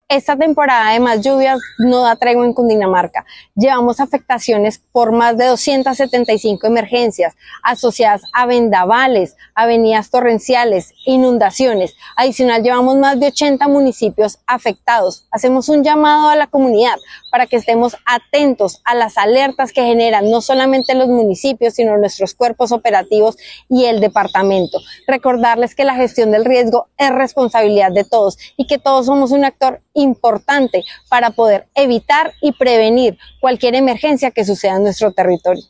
Esta temporada de más lluvias no da tregua en Cundinamarca. Llevamos afectaciones por más de 275 emergencias asociadas a vendavales, avenidas torrenciales, inundaciones. Adicional, llevamos más de 80 municipios afectados. Hacemos un llamado a la comunidad para que estemos atentos a las alertas que generan no solamente los municipios, sino nuestros cuerpos operativos y el departamento. Recordarles que la gestión del riesgo es responsabilidad de todos y que todos somos un actor importante para poder evitar y prevenir cualquier emergencia que suceda en nuestro territorio.